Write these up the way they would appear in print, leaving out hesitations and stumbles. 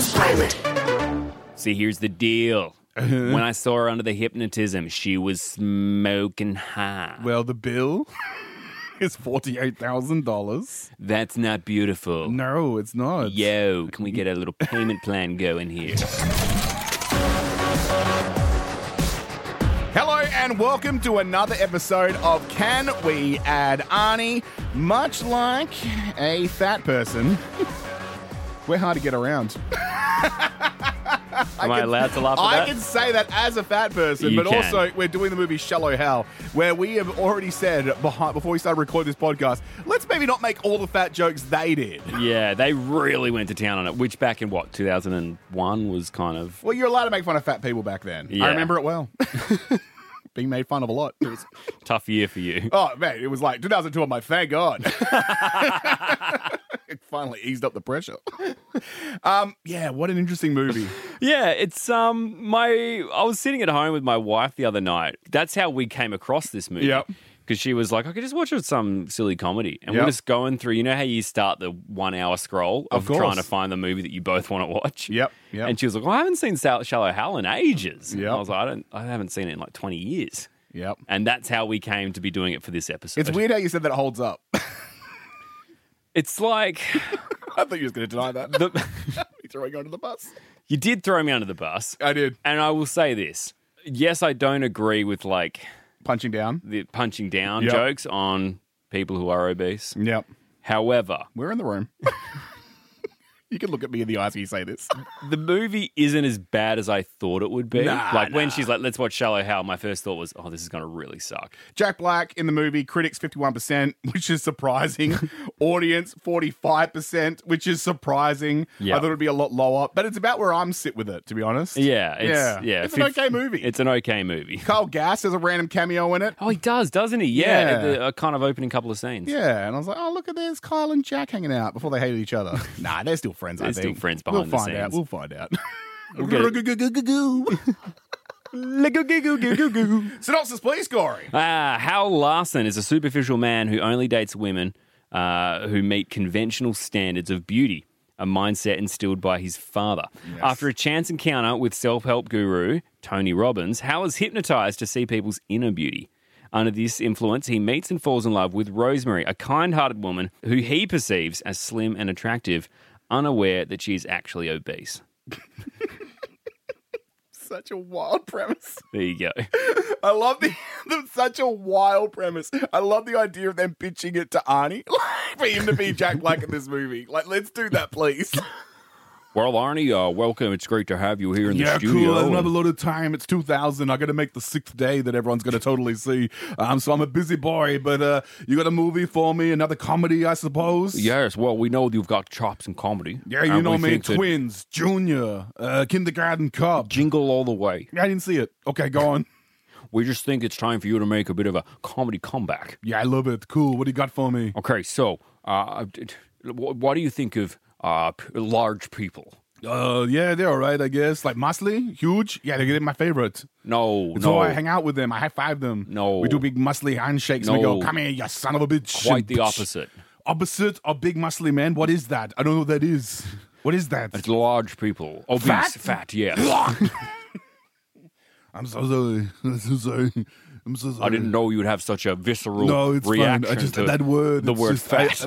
pilot. See, here's the deal. When I saw her under the hypnotism, she was smoking high. Well, the bill is $48,000. That's not beautiful. No, it's not. Yo, can we get a little payment plan going here? Hello and welcome to another episode of Can We Add Arnie? Much like a fat person, we're hard to get around. Am I allowed to laugh at I that? can say that as a fat person, You but can. also we're doing the movie Shallow Hal, where we have already said before we started recording this podcast, let's maybe not make all the fat jokes they did. Yeah, they really went to town on it, which back in, 2001 was kind of... Well, you're allowed to make fun of fat people back then. Yeah. I remember it well. Being made fun of a lot. It was, tough year for you. oh, man, it was like 2002. I'm like, thank God. It finally eased up the pressure. Yeah, what an interesting movie. Yeah, it's I was sitting at home with my wife the other night. That's how we came across this movie. Yep. Because she was like, I could just watch some silly comedy. And Yep. we're just going through, you know how you start the 1 hour scroll of course. trying to find the movie that you both want to watch? Yep. And she was like, well, I haven't seen Shallow Hal in ages. Yep. And I was like, I haven't seen it in like 20 years. Yep. And that's how we came to be doing it for this episode. It's weird how you said that it holds up. It's like... I thought you was going to deny that. You threw me under the bus. You did throw me under the bus. I did. And I will say this. Yes, I don't agree with like Punching down. the punching down Yep. jokes on people who are obese. Yep. However, We're in the room. You can look at me in the eyes when you say this. the movie isn't as bad as I thought it would be. Nah, when she's like, let's watch Shallow Hal, my first thought was, oh, this is going to really suck. Jack Black in the movie, critics 51%, which is surprising. Audience 45%, which is surprising. Yeah. I thought it would be a lot lower, but it's about where I'm sit with it, to be honest. Yeah. It's an okay movie. It's an okay movie. Carl Gass has a random cameo in it. Oh, he does, doesn't he? Yeah. The kind of opening couple of scenes. Yeah, and I was like, oh, look at this, Kyle and Jack hanging out before they hated each other. Nah, they're still friends, I They're think. still friends behind the scenes. We'll find out. We'll get Synopsis, please, Corey. Hal Larson is a superficial man who only dates women who meet conventional standards of beauty, a mindset instilled by his father. Yes. After a chance encounter with self-help guru Tony Robbins, Hal is hypnotized to see people's inner beauty. Under this influence, he meets and falls in love with Rosemary, a kind-hearted woman who he perceives as slim and attractive, unaware that she is actually obese. Such a wild premise. There you go. I love such a wild premise. I love the idea of them pitching it to Arnie for him to be Jack Black in this movie. Like, let's do that, please. Well, Arnie, welcome. It's great to have you here in the studio. Cool. I don't have a lot of time. It's 2000. I got to make the 6th day that everyone's going to totally see. So I'm a busy boy, but you got a movie for me? Another comedy, I suppose? Yes, well, we know you've got chops in comedy. Yeah, you And know we me. think that Twins, Junior, Kindergarten Cop. Jingle all the way. I didn't see it. Okay, go on. We just think it's time for you to make a bit of a comedy comeback. Yeah, I love it. Cool. What do you got for me? Okay, so what do you think of large people? Yeah, they're all right, I guess. Like muscly, huge. Yeah, they're my favorite. No, It's no. why I hang out with them. I high five them. No. We do big muscly handshakes. And we No. go, come here, you son of a bitch. Quite the opposite. Opposite of big muscly man? What is that? I don't know what that is. What is that? It's large people. Obese, fat, yes. I'm so sorry. I'm so sorry. I'm so sorry. I didn't know you would have such a visceral No, it's reaction fine. I just to that word. the it's word just, fat.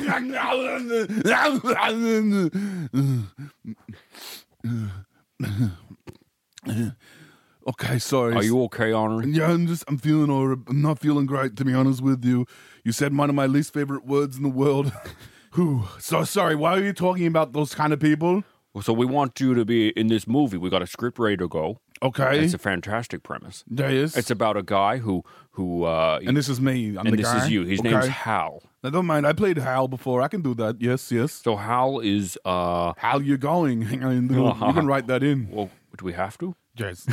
Okay, sorry. Are you okay, Arnie? Yeah, I'm feeling I'm not feeling great, to be honest with you. You said one of my least favorite words in the world. Whew. So sorry, why are you talking about those kind of people? So we want you to be in this movie. We got a script ready to go. Okay. It's a fantastic premise. There is. It's about a guy who and this is me. I'm the this guy. is you. His Okay. name's Hal. I don't mind. I played Hal before. I can do that. Yes. So Hal is How you going? Hang on. You can write that in. well, do we have to? Yes.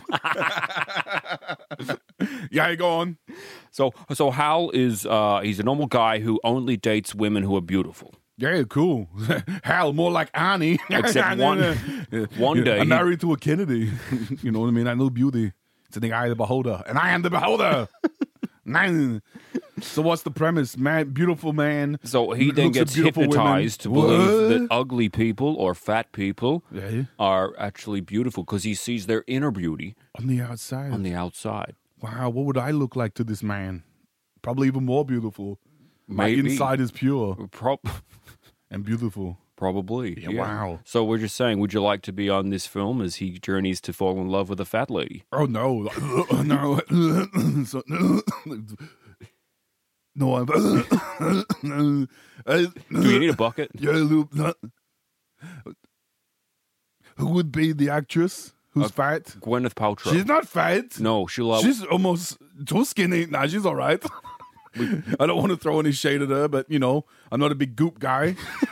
Yeah, go on. So Hal is he's a normal guy who only dates women who are beautiful. Yeah, cool. Hal, more like Arnie. Except one day I'm he- married to a Kennedy. You know what I mean? I know beauty. It's in the eye of the beholder. And I am the beholder. So what's the premise? Man, beautiful man. So he then looks at gets beautiful hypnotized to women. believe that What? ugly people or fat people Yeah. are actually beautiful because he sees their inner beauty On the outside. on the outside. Wow, what would I look like to this man? Probably even more beautiful. My Maybe. inside is pure Prob- and beautiful. Probably. Yeah, wow. So we're just saying, would you like to be on this film as he journeys to fall in love with a fat lady? Oh no, no, so, no, I'm. Do you need a bucket? Yeah, who would be the actress who's fat? Gwyneth Paltrow. She's not fat. No, she'll. She's almost too skinny. Nah, she's all right. I don't want to throw any shade at her, but you know, I'm not a big goop guy.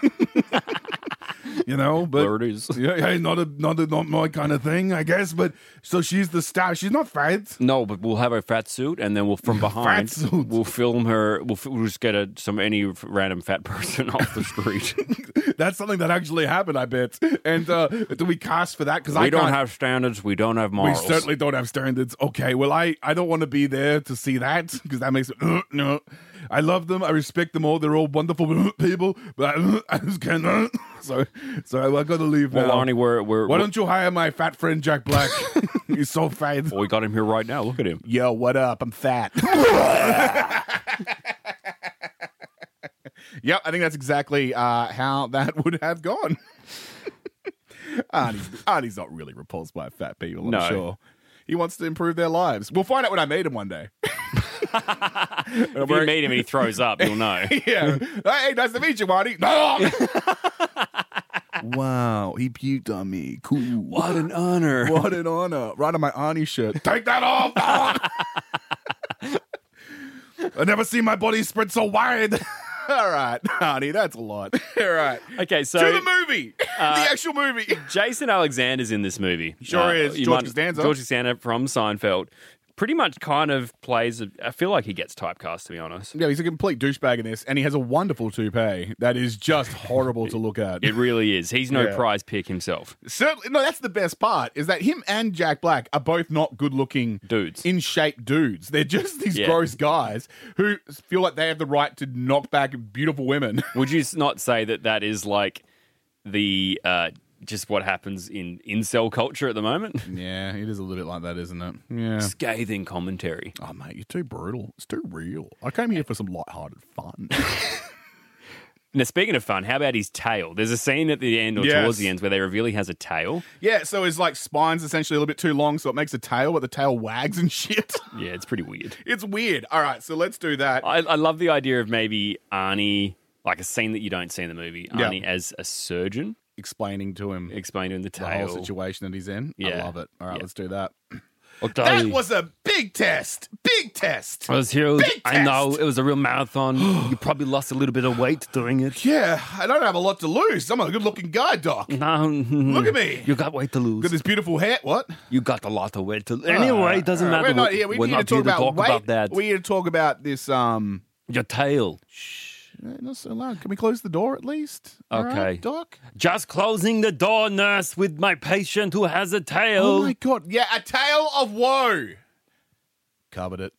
You know, but There it is. yeah, not my kind of thing, I guess. But so she's the star. She's not fat. No, but we'll have her fat suit, and then we'll from behind. Fat suit. We'll film her. We'll just get any random fat person off the street. That's something that actually happened, I bet. And do we cast for that? Because We don't have standards. We don't have We morals. certainly don't have standards. Okay, well, I don't want to be there to see that because that makes me, no. I love them. I respect them all. They're all wonderful people, but I just can't. So I got to leave Well, now. Arnie, Why don't you hire my fat friend Jack Black? He's so fat. Well, we got him here right now. Look at him. Yo, what up? I'm fat. Yep, I think that's exactly how that would have gone. Arnie's not really repulsed by fat people, I'm No. sure. He wants to improve their lives. We'll find out when I meet him one day. If you meet him and he throws up, you'll know. Yeah. Hey, nice to meet you, Arnie. No! Wow, he puked on me. Cool. What an honor. What an honor. Right on my Arnie shirt. Take that off! I've never seen my body spread so wide. All right, Arnie, that's a lot. All right. Okay, so To the movie. The actual movie. Jason Alexander's in this movie. Sure is. you George might- Costanza. George Costanza from Seinfeld. Pretty much kind of plays, I feel like he gets typecast, to be honest. Yeah, he's a complete douchebag in this, and he has a wonderful toupee that is just horrible to look at. It really is. He's no Yeah. prize pick himself. Certainly, no, that's the best part, is that him and Jack Black are both not good-looking Dudes. in shape dudes. They're just these Yeah. gross guys who feel like they have the right to knock back beautiful women. Would you not say that is like the just what happens in incel culture at the moment? Yeah, it is a little bit like that, isn't it? Yeah. Scathing commentary. Oh, mate, you're too brutal. It's too real. I came here for some lighthearted fun. Now, speaking of fun, how about his tail? There's a scene at the end or Yes. towards the end where they reveal he has a tail. Yeah, so his like spine's essentially a little bit too long, so it makes a tail, but the tail wags and shit. Yeah, it's pretty weird. It's weird. All right, so let's do that. I love the idea of maybe Arnie, like a scene that you don't see in the movie, Yeah. Arnie as a surgeon Explaining to him explaining the the tail. whole situation that he's in. I Yeah. love it. All right, Yeah. let's do that. Okay. That was a big test. Big test. It was huge. Big I know test. it was a real marathon. You probably lost a little bit of weight doing it. Yeah, I don't have a lot to lose. I'm a good-looking guy, Doc. No, Look at me. You got weight to Got lose. this beautiful hair. What? You got a lot of weight to lose. Anyway, it doesn't matter. We're not here. We We're need to not talk here about weight. about that. We're here to talk about this. Your tail. Not so loud. Can we close the door at least? All Okay. right, Doc. Just closing the door, nurse, with my patient who has a tail. Oh my God! Yeah, a tale of woe. Covered it.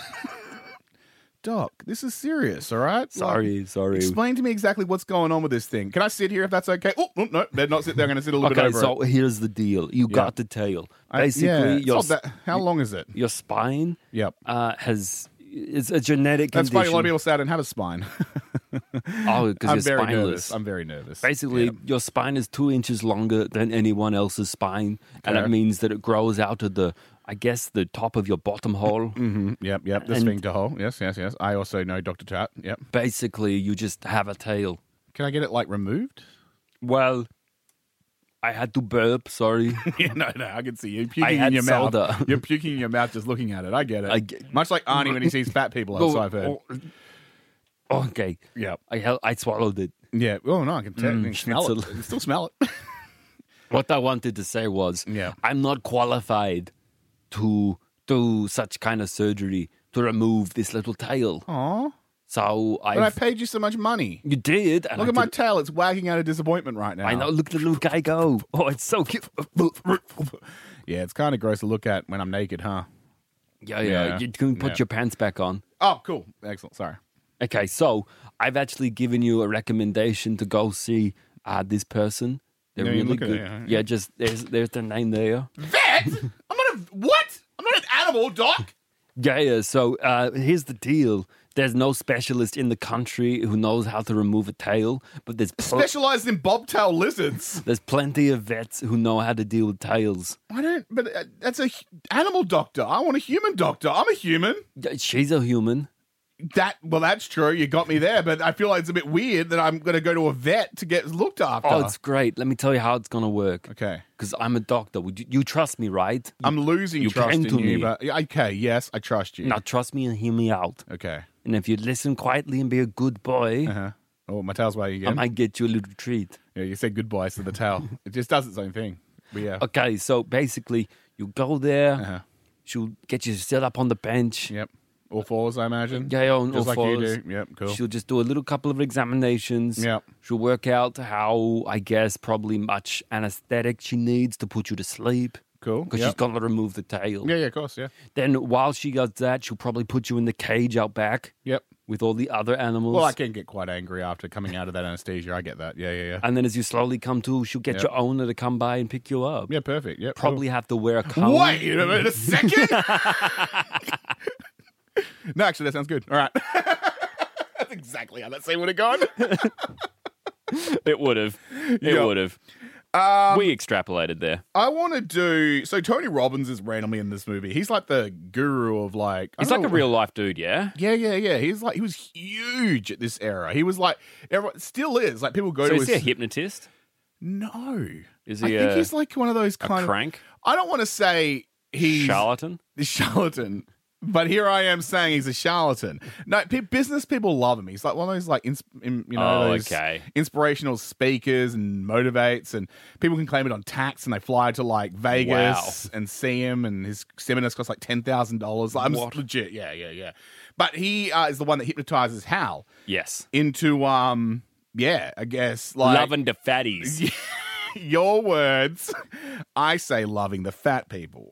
Doc, this is serious. All right. Sorry. Explain to me exactly what's going on with this thing. Can I sit here if that's okay? Oh, no, they're not sit there. I'm going to sit a little bit Okay, over so it. here's the deal. You got the tail. Yeah, Basically, it's your not that- how long is it? your spine Yep. it's a genetic That's condition. funny. A lot of people say I don't have a spine. Oh, because I'm you're very spineless. nervous. I'm very nervous. Basically, Yep. your spine is 2 inches longer than anyone else's spine, and Okay. that means that it grows out of the top of your bottom hole. Yep. The And- sphincter hole. Yes. I also know Dr. Chat. Yep. Basically, you just have a tail. Can I get it like removed? Well, I had to burp. Sorry. Yeah, no, I can see you I puking in had your soda. mouth. You're puking in your mouth just looking at it. I get it. I get- Much like Arnie when he sees fat people Go- outside. okay. Yep. I swallowed it. Yeah. Oh no, I can tell. You can smell it. schnitzel. You can still smell it. What I wanted to say was, Yeah. I'm not qualified to do such kind of surgery to remove this little tail. Aw. So But I paid you so much money. you did. And Look I at my did- tail. It's wagging out of disappointment right now. I know. Look at the little guy go. Oh, it's so cute. Yeah, it's kind of gross to look at when I'm naked, huh? Yeah. Yeah. You can put Yeah. your pants back on. Oh, cool. Excellent. Sorry. Okay, so I've actually given you a recommendation to go see this person. They're Yeah, you really look at good. it, Yeah, just there's their name there. Vet? I'm not a... What? I'm not an animal, Doc. Yeah, so here's the deal. There's no specialist in the country who knows how to remove a tail, but Specialized in bobtail lizards. there's plenty of vets who know how to deal with tails. I don't... But that's a animal doctor. I want a human doctor. I'm a human. Yeah, she's a human. Well, that's true. You got me there, but I feel like it's a bit weird that I'm going to go to a vet to get looked after. Oh, it's great. Let me tell you how it's going to work. Okay. Because I'm a doctor. You trust me, right? I'm losing you trust came in to you, me. but okay, yes, I trust you. Now trust me and hear me out. Okay. And if you listen quietly and be a good boy, Uh-huh. Oh, my tail's wagging again. I might get you a little treat. Yeah, you said goodbye to the tail. It just does its own thing. But yeah. Okay, so basically, you go there. Uh-huh. She'll get you set up on the bench. Yep. All fours, I imagine. Yeah, on Just all like you fours. do. Yep, cool. She'll just do a little couple of examinations. Yep. She'll work out how, I guess, probably much anesthetic she needs to put you to sleep. Cool. Because Yep. she's going to remove the tail. Yeah, of course, yeah. Then while she does that, she'll probably put you in the cage out back Yep. with all the other animals. Well, I can get quite angry after coming out of that anesthesia. I get that. Yeah. And then as you slowly come to, she'll get Yep. your owner to come by and pick you up. Yeah, perfect. Yep. Probably have to wear a cool. cone. Wait a minute, a second? No, actually, that sounds good. All right. That's exactly how that scene would have gone. It would have. It Yep. would have. We extrapolated there. I want to do... So Tony Robbins is randomly in this movie. He's like the guru of like... I He's don't like a know- real life dude, yeah? Yeah. He was huge at this era. He was like... Everyone, still is. Like people go So to is his... he a hypnotist? No. Is I he think a he's like one of those kind of... crank? I don't want to say he's... Charlatan? the charlatan. But here I am saying he's a charlatan. No, business people love him. He's like one of those those okay. inspirational speakers and motivates, and people can claim it on tax, and they fly to like Vegas and see him, and his seminars cost like $10,000. Like, I'm What? legit, yeah. But he is the one that hypnotizes Hal Yes. into I guess like Loving the fatties. your words. I say loving the fat people.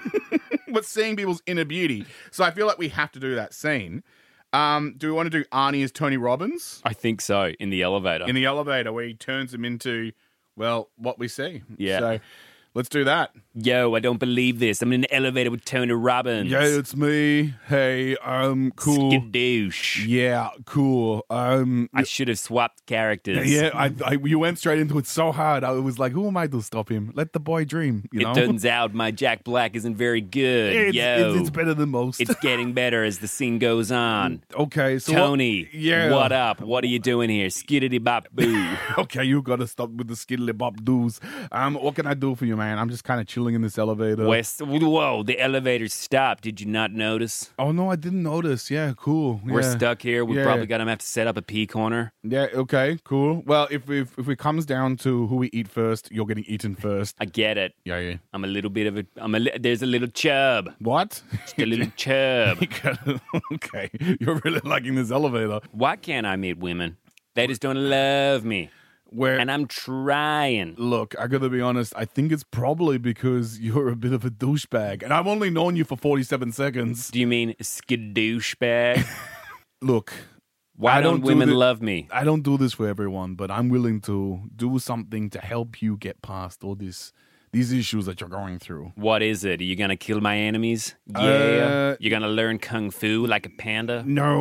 But seeing people's inner beauty. So I feel like we have to do that scene. Do we want to do Arnie as Tony Robbins? I think so, in the elevator. In the elevator where he turns him into, well, what we see. Yeah. So let's do that. Yo, I don't believe this. I'm in an elevator with Tony Robbins. Yeah, it's me. Hey, cool. Skadoosh. Yeah, cool. I should have swapped characters. Yeah, you went straight into it so hard. I was like, who am I to stop him? Let the boy dream, you know? It turns out my Jack Black isn't very good. It's better than most. It's getting better as the scene goes on. Okay, so Tony, yeah. what up? What are you doing here? Skiddity bop boo. Okay, you gotta stop with the skiddly bop doos. What can I do for you, man? I'm just kind of chilling in this elevator. Whoa, the elevator stopped. Did you not notice? Oh no, I didn't notice. Yeah, cool. We're Yeah. stuck here. We're Yeah. probably gonna have to set up a pee corner. Yeah. Okay. Cool. Well, if it comes down to who we eat first, you're getting eaten first. I get it. Yeah. I'm a little bit of there's a little chub. What? Just a little chub. Okay, you're really liking this elevator. Why can't I meet women? They just don't love me. Where And I'm trying. look, I gotta be honest. I think it's probably because you're a bit of a douchebag, and I've only known you for 47 seconds. Do you mean skadoosh bag? Look, Why I don't do women thi- love me? I don't do this for everyone, but I'm willing to do something to help you get past all these issues that you're going through. What is it? Are you gonna kill my enemies? Yeah. You're gonna learn kung fu like a panda?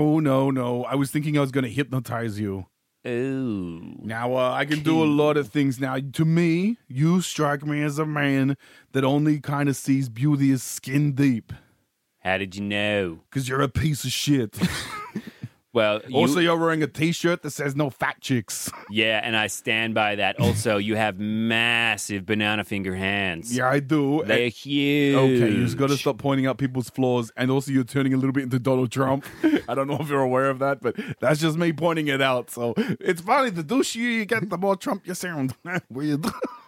No. I was thinking I was going to hypnotize you. Ooh. Now, I can do a lot of things. Now, to me, you strike me as a man that only kind of sees beauty as skin deep. How did you know? Because you're a piece of shit. Well, Also, you're wearing a t-shirt that says no fat chicks. yeah, and I stand by that. Also, you have massive banana finger hands. Yeah, I do. They're huge. Okay, you just got to stop pointing out people's flaws. And also, you're turning a little bit into Donald Trump. I don't know if you're aware of that, but that's just me pointing it out. So it's funny. The douchier you get, the more Trump you sound. Weird.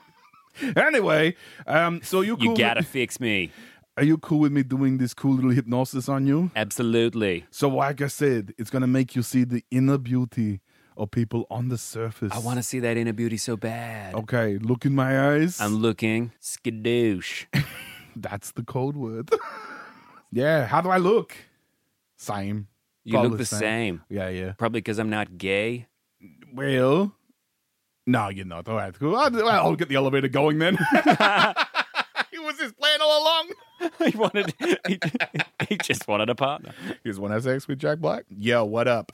Anyway, so you cool You gotta with, fix me. are you cool with me doing this cool little hypnosis on you? Absolutely. So like I said, it's going to make you see the inner beauty of people on the surface. I want to see that inner beauty so bad. Okay, look in my eyes. I'm looking. Skadoosh. That's the code word. Yeah, how do I look? Same. You Probably look the same. Yeah. Probably because I'm not gay. Well, no, you're not. All right, cool. I'll get the elevator going then. It was his plan all along. He just wanted a partner. He just want to have sex with Jack Black. Yo, what up?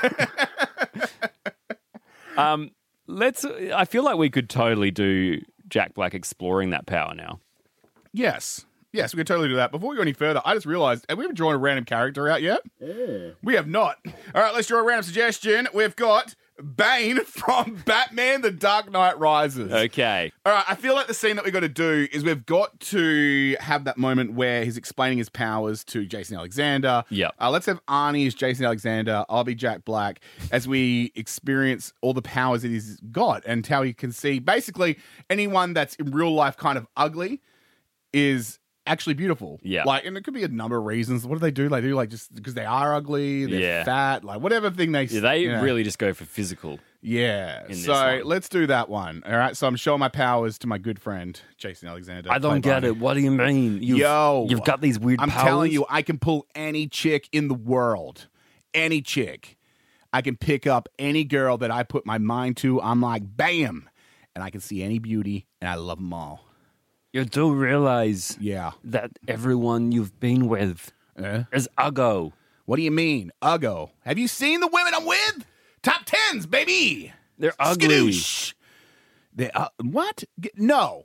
I feel like we could totally do Jack Black exploring that power now. Yes, we can totally do that. Before we go any further, I just realized, have we ever drawn a random character out yet? We have not. All right, let's draw a random suggestion. We've got Bane from Batman The Dark Knight Rises. Okay. All right, I feel like the scene that we've got to do is we've got to have that moment where he's explaining his powers to Jason Alexander. Yep. Let's have Arnie as Jason Alexander. I'll be Jack Black as we experience all the powers that he's got and how he can see basically anyone that's in real life kind of ugly is actually beautiful. Yeah. And it could be a number of reasons. What do they do? They do just because they are ugly, they're fat, whatever thing they... Yeah, they really just go for physical. Yeah. So let's do that one. All right. So I'm showing my powers to my good friend, Jason Alexander. I don't get it. What do you mean? You've got these weird powers? I'm telling you, I can pull any chick in the world. Any chick. I can pick up any girl that I put my mind to. I'm like, bam. And I can see any beauty, and I love them all. You do realize that everyone you've been with is uggo. What do you mean, uggo? Have you seen the women I'm with? Top tens, baby. They're ugly. Skadoosh. What? No.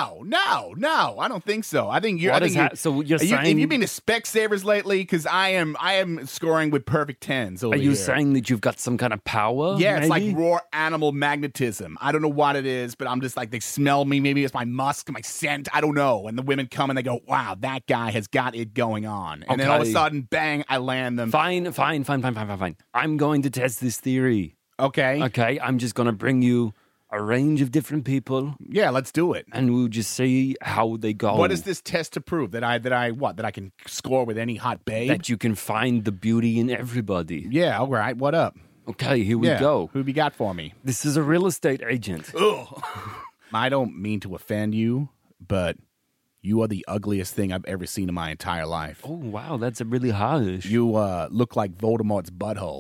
I don't think so. I think you're. So you're saying? Have you been to Specsavers lately? Because I am scoring with perfect tens. Are you saying that you've got some kind of power? Yeah, it's maybe? like raw animal magnetism. I don't know what it is, but I'm just like they smell me. Maybe it's my musk, my scent. I don't know. And the women come and they go, "Wow, that guy has got it going on." And then all of a sudden, bang! I land them. Fine. I'm going to test this theory. Okay. I'm just going to bring you a range of different people. Yeah, let's do it. And we'll just see how they go. What is this test to prove? That I can score with any hot babe? That you can find the beauty in everybody. Yeah, all right. What up? Okay, here we go. Who have you got for me? This is a real estate agent. Ugh. I don't mean to offend you, but you are the ugliest thing I've ever seen in my entire life. Oh, wow, that's really harsh. You look like Voldemort's butthole.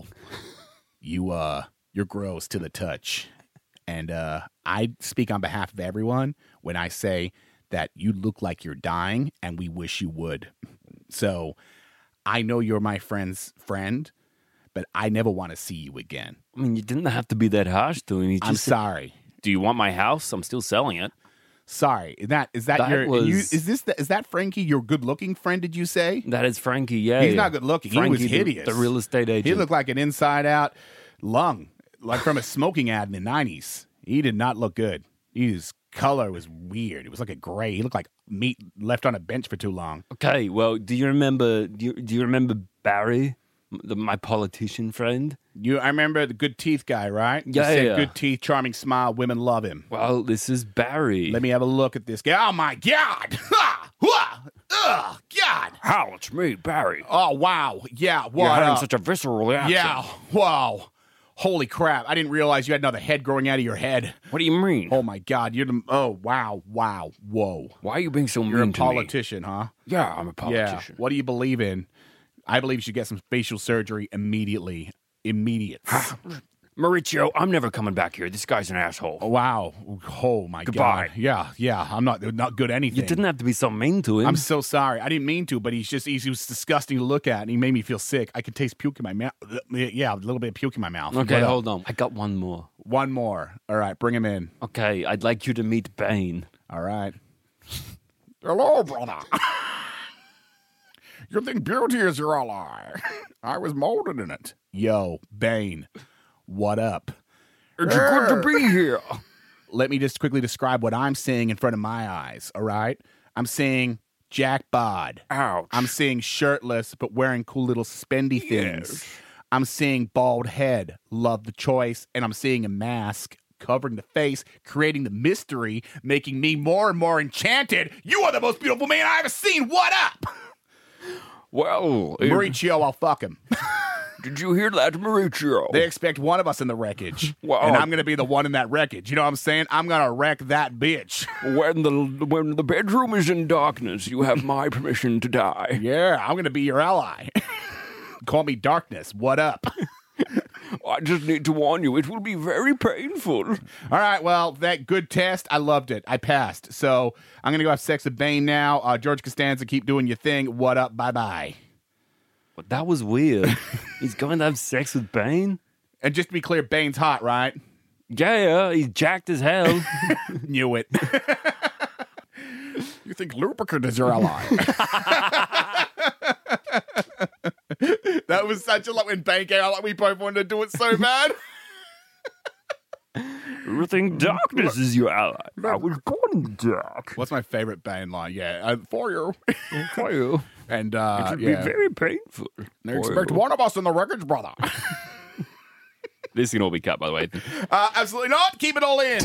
You're gross to the touch. And I speak on behalf of everyone when I say that you look like you're dying and we wish you would. So I know you're my friend's friend, but I never want to see you again. I mean, you didn't have to be that harsh to him. I'm sorry. Do you want my house? I'm still selling it. Sorry. Is that Frankie, your good-looking friend, did you say? That is Frankie, yeah. He's not good-looking. He was hideous. The real estate agent. He looked like an inside-out lung. Like from a smoking ad in the 90s. He did not look good. His color was weird. It was like a gray. He looked like meat left on a bench for too long. Okay, well, do you remember Barry, my politician friend? I remember the good teeth guy, right? Yeah. Good teeth, charming smile, women love him. Well, this is Barry. Let me have a look at this guy. Oh, my God. Oh, God. How? It's me, Barry. Oh, wow. Yeah, what? You're having such a visceral reaction. Yeah, wow. Holy crap. I didn't realize you had another head growing out of your head. What do you mean? Oh, my God. Oh, wow. Whoa. Why are you being so mean to me? You're a politician, huh? Yeah, I'm a politician. Yeah. What do you believe in? I believe you should get some facial surgery immediately. Immediate. Mauricio, I'm never coming back here. This guy's an asshole. Oh, wow. Oh, my Goodbye. God. Yeah. I'm not good at anything. You didn't have to be so mean to him. I'm so sorry. I didn't mean to, but he was disgusting to look at, and he made me feel sick. I could taste puke in my mouth. Yeah, a little bit of puke in my mouth. Okay, hold on. I got one more. One more. All right, bring him in. Okay, I'd like you to meet Bane. All right. Hello, brother. You think beauty is your ally? I was molded in it. Yo, Bane. What up? It's good to be here. Let me just quickly describe what I'm seeing in front of my eyes, all right? I'm seeing Jack Bod. Ouch. I'm seeing shirtless but wearing cool little spendy things. Yes. I'm seeing bald head, love the choice, and I'm seeing a mask covering the face, creating the mystery, making me more and more enchanted. You are the most beautiful man I've ever seen. What up? Well, Mauricio, I'll fuck him. Did you hear that, Mauricio? They expect one of us in the wreckage. Well, and I'm going to be the one in that wreckage. You know what I'm saying? I'm going to wreck that bitch. When the bedroom is in darkness, you have my permission to die. Yeah, I'm going to be your ally. Call me Darkness. What up? I just need to warn you, it will be very painful. All right, well, that good test. I loved it. I passed. So I'm going to go have sex with Bane now. George Costanza, keep doing your thing. What up? Bye-bye. But that was weird. He's going to have sex with Bane? And just to be clear, Bane's hot, right? Yeah, he's jacked as hell. Knew it. You think lubricant is your ally? That was such a lot when Bane came out. Like we both wanted to do it so bad. You think darkness is your ally? I was born in the dark. What's my favorite Bane line? Yeah, for you. For you. And It would be very painful. they expect one of us in the wreckage, brother. This can all be cut, by the way. Absolutely not. Keep it all in.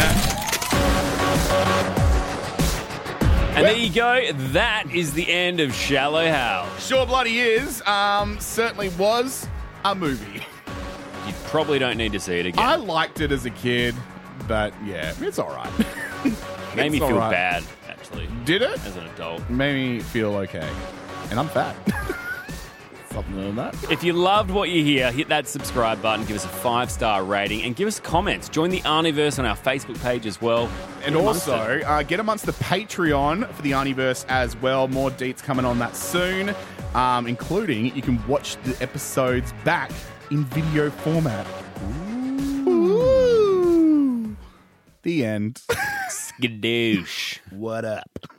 And there you go. That is the end of Shallow Hal. Sure bloody is. Certainly was a movie. You probably don't need to see it again. I liked it as a kid, but yeah, it's all right. Made me It's all feel right. bad, actually, Did it? as an adult. Made me feel okay. And I'm fat. Something like that. If you loved what you hear, hit that subscribe button, give us a 5-star rating, and give us comments. Join the Arnieverse on our Facebook page as well. And Get amongst also, it. get amongst the Patreon for the Arnieverse as well. More deets coming on that soon, including you can watch the episodes back in video format. Ooh. The end. Skadoosh. What up?